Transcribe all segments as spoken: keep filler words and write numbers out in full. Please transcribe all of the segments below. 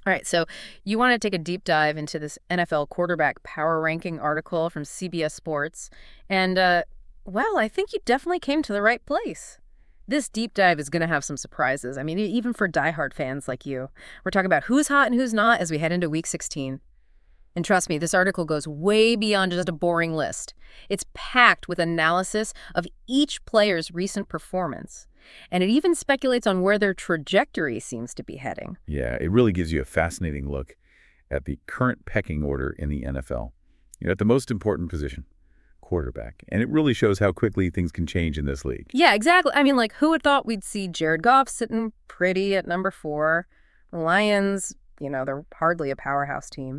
All right, so you want to take a deep dive into this N F L quarterback power ranking article from C B S Sports. And, uh, well, I think you definitely came to the right place. This deep dive is going to have some surprises. I mean, e- even for diehard fans like you. We're talking about who's hot and who's not as we head into week sixteen. And trust me, this article goes way beyond just a boring list. It's packed with analysis of each player's recent performance. And it even speculates on where their trajectory seems to be heading. Yeah, it really gives you a fascinating look at the current pecking order in the N F L. You know, at the most important position, quarterback. And it really shows how quickly things can change in this league. Yeah, exactly. I mean, like, who would thought we'd see Jared Goff sitting pretty at number four? The Lions, you know, they're hardly a powerhouse team.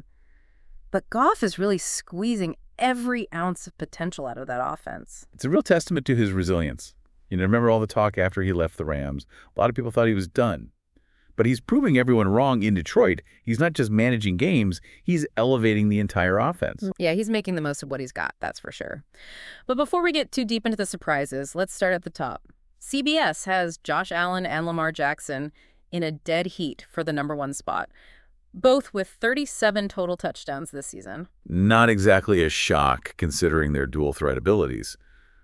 But Goff is really squeezing every ounce of potential out of that offense. It's a real testament to his resilience. You know, remember all the talk after he left the Rams? A lot of people thought he was done. But he's proving everyone wrong in Detroit. He's not just managing games, he's elevating the entire offense. Yeah, he's making the most of what he's got, that's for sure. But before we get too deep into the surprises, let's start at the top. C B S has Josh Allen and Lamar Jackson in a dead heat for the number one spot, both with thirty-seven total touchdowns this season. Not exactly a shock considering their dual threat abilities,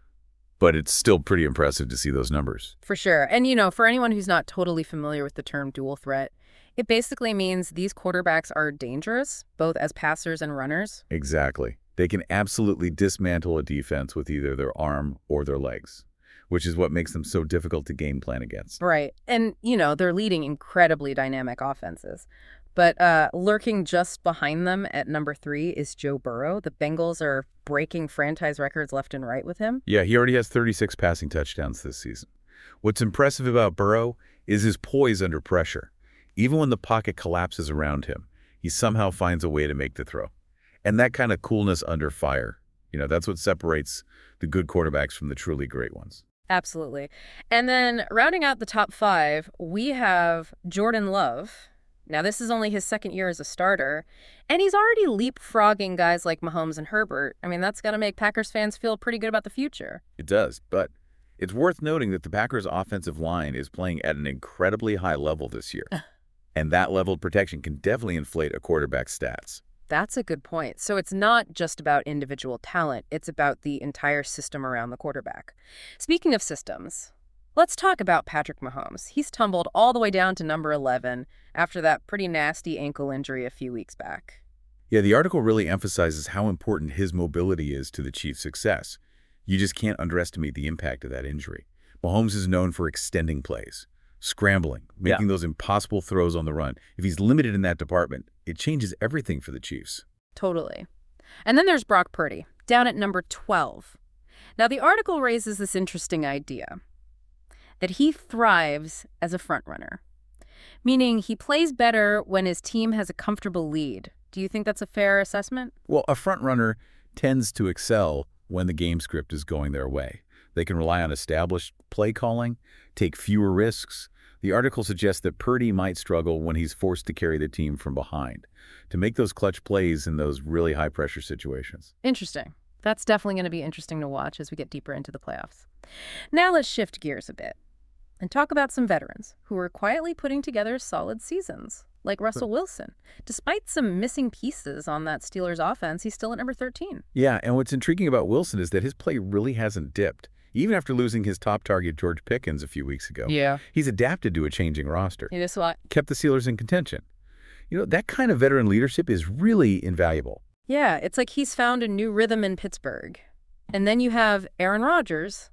but it's still pretty impressive to see those numbers. For sure. And, you know, for anyone who's not totally familiar with the term dual threat, it basically means these quarterbacks are dangerous, both as passers and runners. Exactly. They can absolutely dismantle a defense with either their arm or their legs, which is what makes them so difficult to game plan against. Right. And, you know, they're leading incredibly dynamic offenses. But uh, lurking just behind them at number three is Joe Burrow. The Bengals are breaking franchise records left and right with him. Yeah, he already has thirty-six passing touchdowns this season. What's impressive about Burrow is his poise under pressure. Even when the pocket collapses around him, he somehow finds a way to make the throw. And that kind of coolness under fire, you know, that's what separates the good quarterbacks from the truly great ones. Absolutely. And then rounding out the top five, we have Jordan Love. Now, this is only his second year as a starter, and he's already leapfrogging guys like Mahomes and Herbert. I mean, that's got to make Packers fans feel pretty good about the future. It does, but it's worth noting that the Packers' offensive line is playing at an incredibly high level this year, and that level of protection can definitely inflate a quarterback's stats. That's a good point. So it's not just about individual talent. It's about the entire system around the quarterback. Speaking of systems, let's talk about Patrick Mahomes. He's tumbled all the way down to number eleven after that pretty nasty ankle injury a few weeks back. Yeah, the article really emphasizes how important his mobility is to the Chiefs' success. You just can't underestimate the impact of that injury. Mahomes is known for extending plays, scrambling, making Yeah. those impossible throws on the run. If he's limited in that department, it changes everything for the Chiefs. Totally. And then there's Brock Purdy, down at number twelve. Now, the article raises this interesting idea that he thrives as a frontrunner, meaning he plays better when his team has a comfortable lead. Do you think that's a fair assessment? Well, a front runner tends to excel when the game script is going their way. They can rely on established play calling, take fewer risks. The article suggests that Purdy might struggle when he's forced to carry the team from behind, to make those clutch plays in those really high-pressure situations. Interesting. That's definitely going to be interesting to watch as we get deeper into the playoffs. Now let's shift gears a bit and talk about some veterans who are quietly putting together solid seasons, like Russell Wilson. Despite some missing pieces on that Steelers offense, he's still at number thirteen. Yeah, and what's intriguing about Wilson is that his play really hasn't dipped. Even after losing his top target, George Pickens, a few weeks ago, Yeah. he's adapted to a changing roster, It is what? kept the Steelers in contention. You know, that kind of veteran leadership is really invaluable. Yeah, it's like he's found a new rhythm in Pittsburgh. And then you have Aaron Rodgers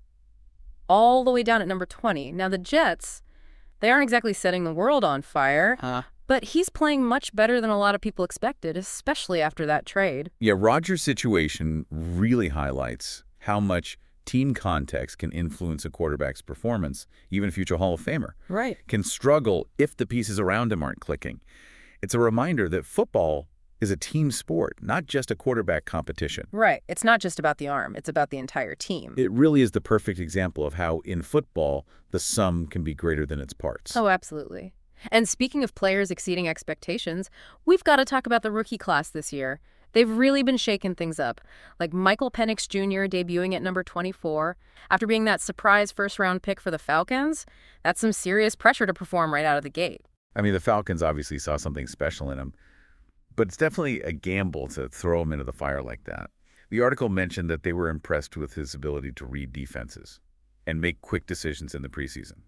all the way down at number twenty. Now, the Jets, they aren't exactly setting the world on fire, Huh? but he's playing much better than a lot of people expected, especially after that trade. Yeah, Rodgers' situation really highlights how much team context can influence a quarterback's performance. Even a future Hall of Famer Right. can struggle if the pieces around him aren't clicking. It's a reminder that football is a team sport, not just a quarterback competition. Right. It's not just about the arm. It's about the entire team. It really is the perfect example of how, in football, the sum can be greater than its parts. Oh, absolutely. And speaking of players exceeding expectations, we've got to talk about the rookie class this year. They've really been shaking things up, like Michael Penix Junior debuting at number twenty-four. After being that surprise first-round pick for the Falcons, that's some serious pressure to perform right out of the gate. I mean, the Falcons obviously saw something special in him, but it's definitely a gamble to throw him into the fire like that. The article mentioned that they were impressed with his ability to read defenses and make quick decisions in the preseason.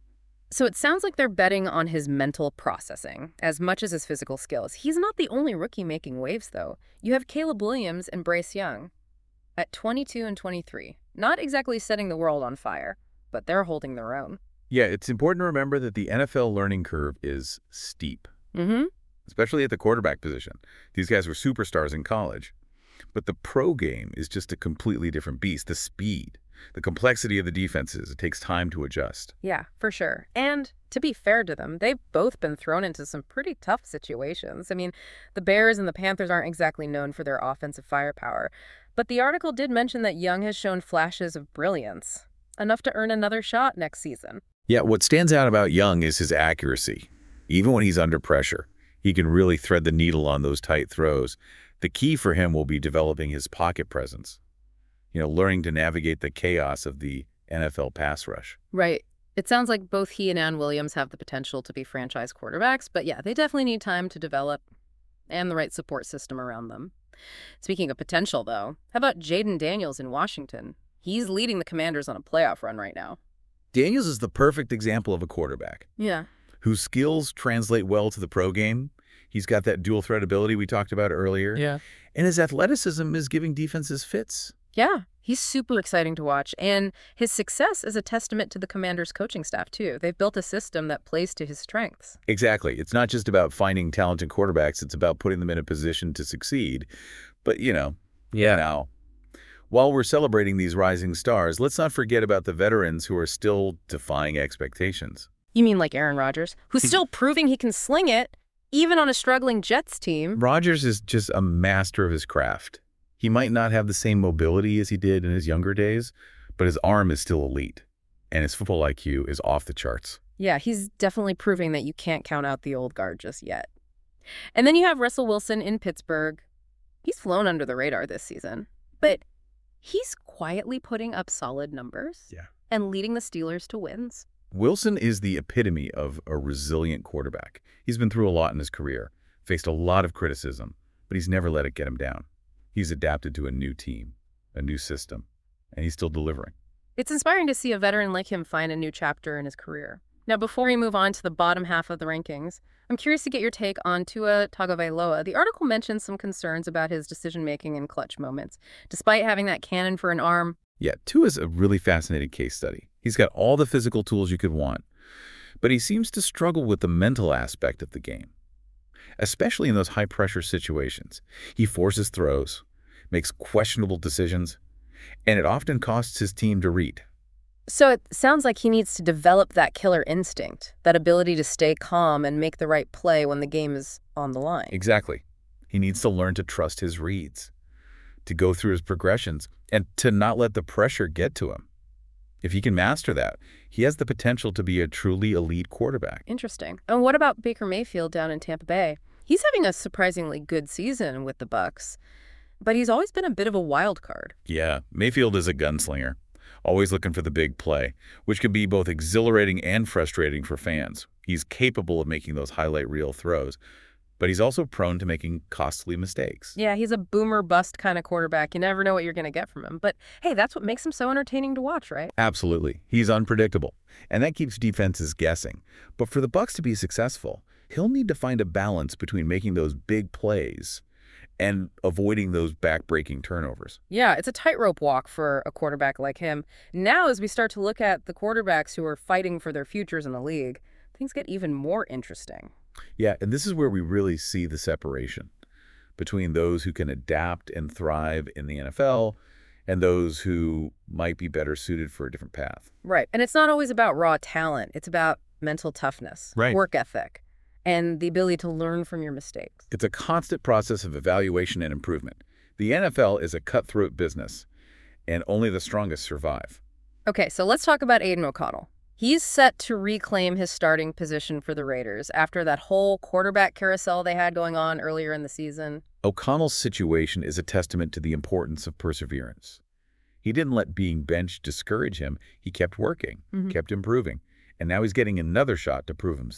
So it sounds like they're betting on his mental processing as much as his physical skills. He's not the only rookie making waves, though. You have Caleb Williams and Bryce Young at twenty-two and twenty-three. Not exactly setting the world on fire, but they're holding their own. Yeah, it's important to remember that the N F L learning curve is steep, Mm-hmm. especially at the quarterback position. These guys were superstars in college. But the pro game is just a completely different beast. The speed, the complexity of the defenses, it takes time to adjust. Yeah, for sure. And to be fair to them, they've both been thrown into some pretty tough situations. I mean, the Bears and the Panthers aren't exactly known for their offensive firepower. But the article did mention that Young has shown flashes of brilliance, enough to earn another shot next season. Yeah, what stands out about Young is his accuracy. Even when he's under pressure, he can really thread the needle on those tight throws. The key for him will be developing his pocket presence, you know, learning to navigate the chaos of the N F L pass rush. Right. It sounds like both he and Ann Williams have the potential to be franchise quarterbacks, but yeah, they definitely need time to develop and the right support system around them. Speaking of potential, though, how about Jaden Daniels in Washington? He's leading the Commanders on a playoff run right now. Daniels is the perfect example of a quarterback Yeah. whose skills translate well to the pro game. He's got that dual threat ability we talked about earlier. Yeah. And his athleticism is giving defenses fits. Yeah, he's super exciting to watch, and his success is a testament to the Commanders' coaching staff, too. They've built a system that plays to his strengths. Exactly. It's not just about finding talented quarterbacks. It's about putting them in a position to succeed. But, you know, Yeah. now, while we're celebrating these rising stars, let's not forget about the veterans who are still defying expectations. You mean like Aaron Rodgers, who's still proving he can sling it, even on a struggling Jets team? Rodgers is just a master of his craft. He might not have the same mobility as he did in his younger days, but his arm is still elite, and his football I Q is off the charts. Yeah, he's definitely proving that you can't count out the old guard just yet. And then you have Russell Wilson in Pittsburgh. He's flown under the radar this season, but he's quietly putting up solid numbers Yeah. and leading the Steelers to wins. Wilson is the epitome of a resilient quarterback. He's been through a lot in his career, faced a lot of criticism, but he's never let it get him down. He's adapted to a new team, a new system, and he's still delivering. It's inspiring to see a veteran like him find a new chapter in his career. Now, before we move on to the bottom half of the rankings, I'm curious to get your take on Tua Tagovailoa. The article mentions some concerns about his decision-making in clutch moments. Despite having that cannon for an arm, Yeah, Tua's a really fascinating case study. He's got all the physical tools you could want, but he seems to struggle with the mental aspect of the game, especially in those high-pressure situations. He forces throws, makes questionable decisions, and it often costs his team to read. so it sounds like he needs to develop that killer instinct, that ability to stay calm and make the right play when the game is on the line. Exactly. He needs to learn to trust his reads, to go through his progressions, and to not let the pressure get to him. If he can master that, he has the potential to be a truly elite quarterback. Interesting. And what about Baker Mayfield down in Tampa Bay? He's having a surprisingly good season with the Bucs, but he's always been a bit of a wild card. Yeah, Mayfield is a gunslinger, always looking for the big play, which can be both exhilarating and frustrating for fans. He's capable of making those highlight reel throws, but he's also prone to making costly mistakes. Yeah, he's a boomer bust kind of quarterback. You never know what you're going to get from him. But hey, that's what makes him so entertaining to watch, right? Absolutely. He's unpredictable, and that keeps defenses guessing. But for the Bucs to be successful, he'll need to find a balance between making those big plays and avoiding those back-breaking turnovers. Yeah, it's a tightrope walk for a quarterback like him. Now, as we start to look at the quarterbacks who are fighting for their futures in the league, things get even more interesting. Yeah, and this is where we really see the separation between those who can adapt and thrive in the N F L and those who might be better suited for a different path. Right. And it's not always about raw talent. It's about mental toughness, Right. work ethic, and the ability to learn from your mistakes. It's a constant process of evaluation and improvement. The N F L is a cutthroat business, and only the strongest survive. Okay, so let's talk about Aiden O'Connell. He's set to reclaim his starting position for the Raiders after that whole quarterback carousel they had going on earlier in the season. O'Connell's situation is a testament to the importance of perseverance. He didn't let being benched discourage him. He kept working, Mhm. kept improving, and now he's getting another shot to prove himself.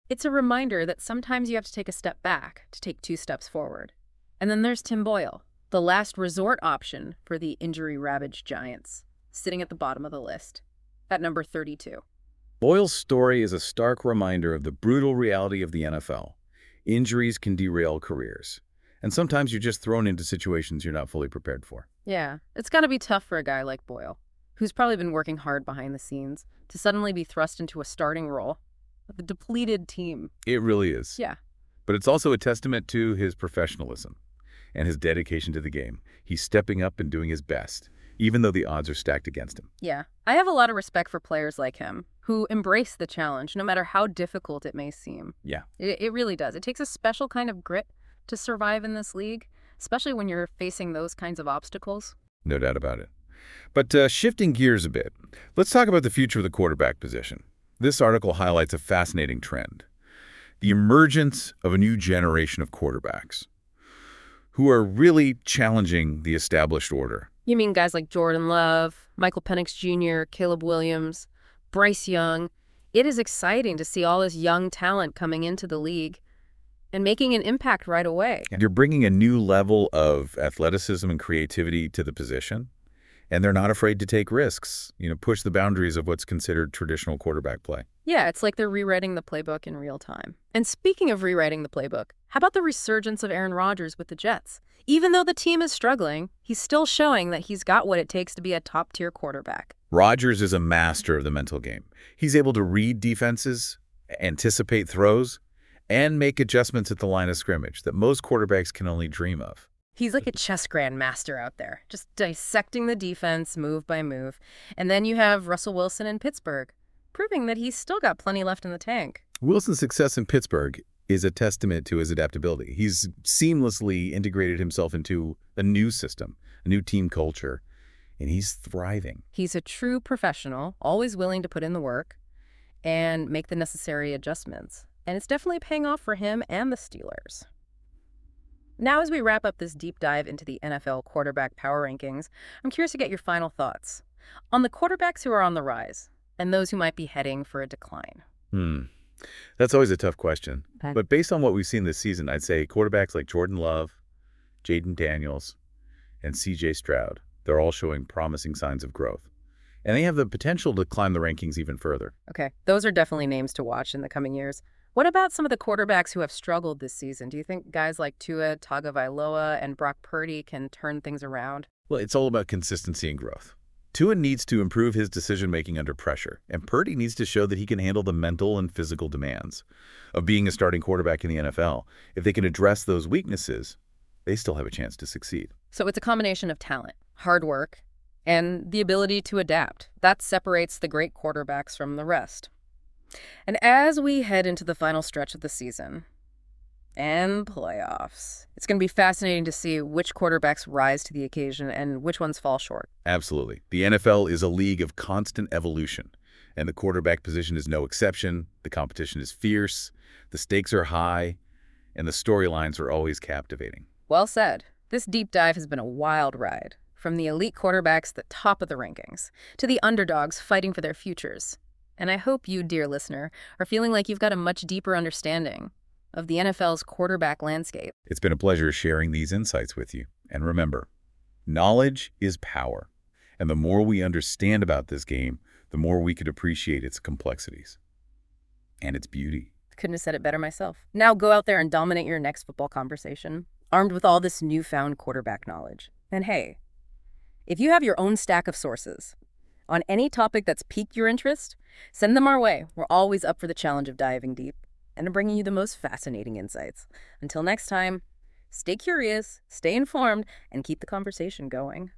It's a reminder that sometimes you have to take a step back to take two steps forward. And then there's Tim Boyle, the last resort option for the injury-ravaged Giants, sitting at the bottom of the list, at number thirty-two. Boyle's story is a stark reminder of the brutal reality of the N F L. Injuries can derail careers, and sometimes you're just thrown into situations you're not fully prepared for. Yeah, it's got to be tough for a guy like Boyle, who's probably been working hard behind the scenes, to suddenly be thrust into a starting role with a depleted team. It really is. Yeah. But it's also a testament to his professionalism and his dedication to the game. He's stepping up and doing his best, even though the odds are stacked against him. Yeah, I have a lot of respect for players like him, who embrace the challenge, no matter how difficult it may seem. Yeah. It, it really does. It takes a special kind of grit to survive in this league, especially when you're facing those kinds of obstacles. No doubt about it. But uh, shifting gears a bit, let's talk about the future of the quarterback position. This article highlights a fascinating trend: the emergence of a new generation of quarterbacks who are really challenging the established order. You mean guys like Jordan Love, Michael Penix Junior, Caleb Williams, Bryce Young? It is exciting to see all this young talent coming into the league and making an impact right away. And you're bringing a new level of athleticism and creativity to the position, and they're not afraid to take risks, you know, push the boundaries of what's considered traditional quarterback play. Yeah, it's like they're rewriting the playbook in real time. And speaking of rewriting the playbook, how about the resurgence of Aaron Rodgers with the Jets? Even though the team is struggling, he's still showing that he's got what it takes to be a top-tier quarterback. Rodgers is a master of the mental game. He's able to read defenses, anticipate throws, and make adjustments at the line of scrimmage that most quarterbacks can only dream of. He's like a chess grandmaster out there, just dissecting the defense move by move. And then you have Russell Wilson in Pittsburgh, proving that he's still got plenty left in the tank. Wilson's success in Pittsburgh is a testament to his adaptability. He's seamlessly integrated himself into a new system, a new team culture, and he's thriving. He's a true professional, always willing to put in the work and make the necessary adjustments. And it's definitely paying off for him and the Steelers. Now, as we wrap up this deep dive into the N F L quarterback power rankings, I'm curious to get your final thoughts on the quarterbacks who are on the rise and those who might be heading for a decline. Hmm. That's always a tough question. Okay. But based on what we've seen this season, I'd say quarterbacks like Jordan Love, Jaden Daniels, and C J Stroud, they're all showing promising signs of growth. And they have the potential to climb the rankings even further. Okay, those are definitely names to watch in the coming years. What about some of the quarterbacks who have struggled this season? Do you think guys like Tua Tagovailoa and Brock Purdy can turn things around? Well, it's all about consistency and growth. Tua needs to improve his decision-making under pressure, and Purdy needs to show that he can handle the mental and physical demands of being a starting quarterback in the N F L. If they can address those weaknesses, they still have a chance to succeed. So it's a combination of talent, hard work, and the ability to adapt. That separates the great quarterbacks from the rest. And as we head into the final stretch of the season and playoffs, it's going to be fascinating to see which quarterbacks rise to the occasion and which ones fall short. Absolutely. The N F L is a league of constant evolution, and the quarterback position is no exception. The competition is fierce, the stakes are high, and the storylines are always captivating. Well said. This deep dive has been a wild ride, from the elite quarterbacks at the top of the rankings to the underdogs fighting for their futures. And I hope you, dear listener, are feeling like you've got a much deeper understanding of the N F L's quarterback landscape. It's been a pleasure sharing these insights with you. And remember, knowledge is power. And the more we understand about this game, the more we could appreciate its complexities and its beauty. Couldn't have said it better myself. Now go out there and dominate your next football conversation, armed with all this newfound quarterback knowledge. And hey, if you have your own stack of sources on any topic that's piqued your interest, send them our way. We're always up for the challenge of diving deep and bringing you the most fascinating insights. Until next time, stay curious, stay informed, and keep the conversation going.